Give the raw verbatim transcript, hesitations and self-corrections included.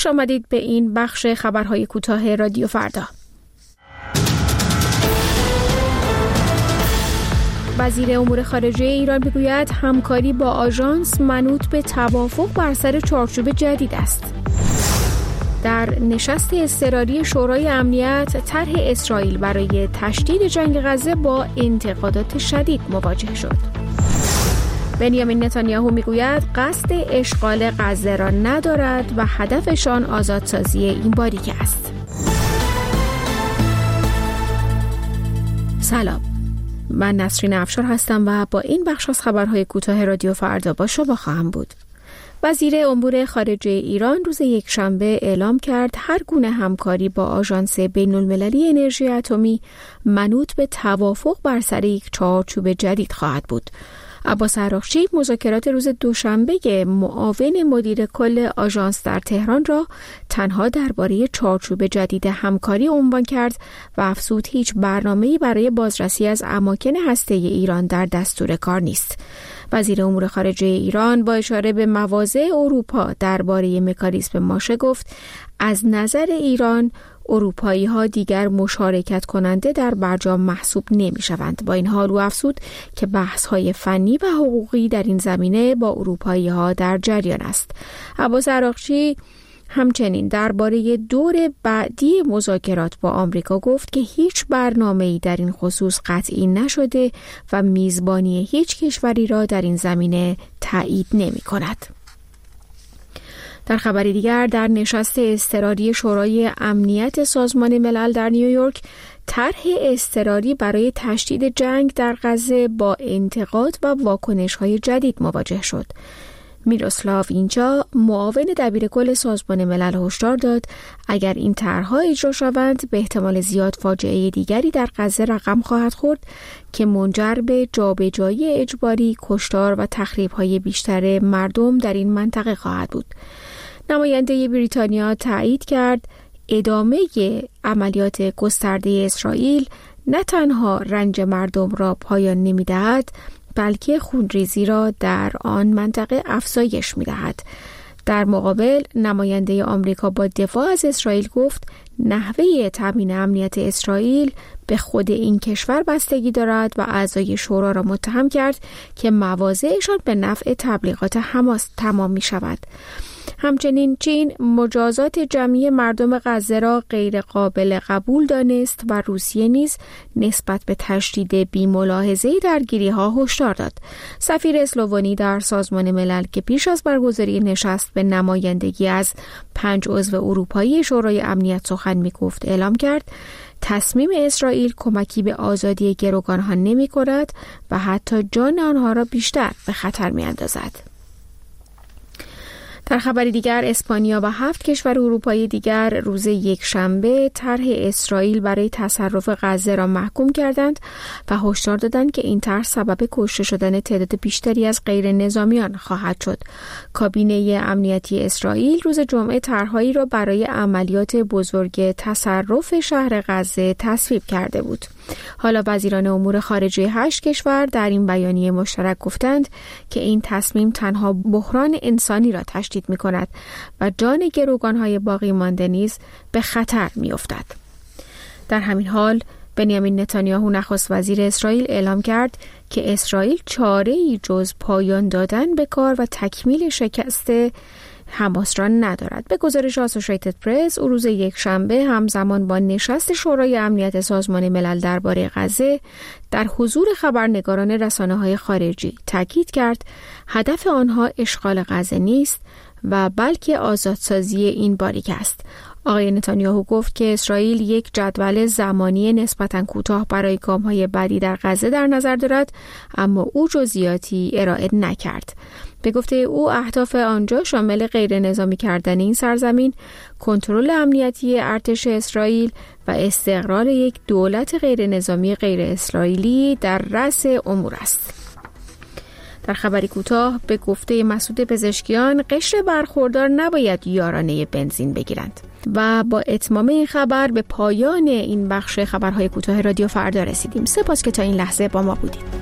خوش آمدید به این بخش خبرهای کوتاه رادیو فردا. وزیر امور خارجه ایران میگوید همکاری با آژانس منوط به توافق بر سر چارچوب جدید است. در نشست اضطراری شورای امنیت، طرح اسرائیل برای تشدید جنگ غزه با انتقادات شدید مواجه شد. بنیامین نتانیاهو میگوید قصد اشغال غزه را ندارد و هدفشان آزادسازی این باریک است. سلام، من نسرین افشار هستم و با این بخش از خبرهای کوتاه رادیو فردا با شما خواهم بود. وزیر امور خارجه ایران روز یکشنبه اعلام کرد هر گونه همکاری با آژانس بین‌المللی انرژی اتمی منوط به توافق بر سر یک چارچوب جدید خواهد بود. عباس عراقچی مذاکرات روز دوشنبه معاون مدیر کل آژانس در تهران را تنها درباره چارچوب جدید همکاری عنوان کرد و افزود هیچ برنامه‌ای برای بازرسی از اماکن هسته‌ای ایران در دستور کار نیست. وزیر امور خارجه ایران با اشاره به مواضع اروپا درباره مکانیزم ماشه گفت از نظر ایران اروپایی ها دیگر مشارکت کننده در برجام محسوب نمی شوند. با این حال او افزود که بحث های فنی و حقوقی در این زمینه با اروپایی ها در جریان است. عباس عراقچی همچنین درباره دور بعدی مذاکرات با آمریکا گفت که هیچ برنامه‌ای در این خصوص قطعی نشده و میزبانی هیچ کشوری را در این زمینه تایید نمی کند. در خبری دیگر، در نشست اضطراری شورای امنیت سازمان ملل در نیویورک، طرح اضطراری برای تشدید جنگ در غزه با انتقاد و واکنش‌های جدید مواجه شد. میروسلاو اینجا معاون دبیر کل سازمان ملل هشدار داد اگر این طرح‌ها اجرا شوند به احتمال زیاد فاجعه دیگری در غزه رقم خواهد خورد که منجر به جابجایی اجباری، کشتار و تخریب‌های بیشتر مردم در این منطقه خواهد بود. نماینده بریتانیا تایید کرد ادامه عملیات گسترده اسرائیل نه تنها رنج مردم را پایان نمی‌دهد بلکه خونریزی را در آن منطقه افزایش می‌دهد. در مقابل نماینده آمریکا با دفاع از اسرائیل گفت نحوه تامین امنیت اسرائیل به خود این کشور بستگی دارد و اعضای شورا را متهم کرد که مواضعشان به نفع تبلیغات حماس تمام می‌شود. همچنین چین مجازات جمعی مردم غزه را غیر قابل قبول دانست و روسیه نیز نسبت به تشدید بی‌ملاحظه درگیری‌ها هشدار داد. سفیر اسلوونی در سازمان ملل که پیش از برگزاری نشست به نمایندگی از پنج عضو اروپایی شورای امنیت سخن می‌گفت اعلام کرد تصمیم اسرائیل کمکی به آزادی گروگانها نمی‌کند و حتی جان آنها را بیشتر به خطر می‌اندازد. در خبری دیگر، اسپانیا و هفت کشور اروپایی دیگر روز یکشنبه طرح اسرائیل برای تصرف غزه را محکوم کردند و هشدار دادند که این طرح سبب کشته شدن تعداد بیشتری از غیر نظامیان خواهد شد. کابینه امنیتی اسرائیل روز جمعه طرحهایی را برای عملیات بزرگ تصرف شهر غزه تصویب کرده بود. حالا وزیران امور خارجه هشت کشور در این بیانیه مشترک گفتند که این تصمیم تنها بحران انسانی را تشدید می کند و جان گروگانهای باقی مانده نیز به خطر می افتد. در همین حال بنیامین نتانیاهو نخست وزیر اسرائیل اعلام کرد که اسرائیل چاره‌ای جز پایان دادن به کار و تکمیل شکست حماس را ندارد. به گزارش آسوشیتد پرس، او روز یکشنبه همزمان با نشست شورای امنیت سازمان ملل درباره غزه در حضور خبرنگاران رسانه‌های خارجی تاکید کرد هدف آنها اشغال غزه نیست و بلکه آزادسازی این باریک است. آقای نتانیاهو گفت که اسرائیل یک جدول زمانی نسبتاً کوتاه برای گام‌های بعدی در غزه در نظر دارد، اما او جزئیاتی ارائه نکرد. به گفته او اهداف آنجا شامل غیر نظامی کردن این سرزمین، کنترل امنیتی ارتش اسرائیل و استقرار یک دولت غیر نظامی غیر اسرائیلی در رأس امور است. در خبری کوتاه، به گفته مسعود پزشکیان قشر برخوردار نباید یارانه بنزین بگیرند. و با اتمام این خبر به پایان این بخش خبرهای کوتاه رادیو فردا رسیدیم. سپاس که تا این لحظه با ما بودید.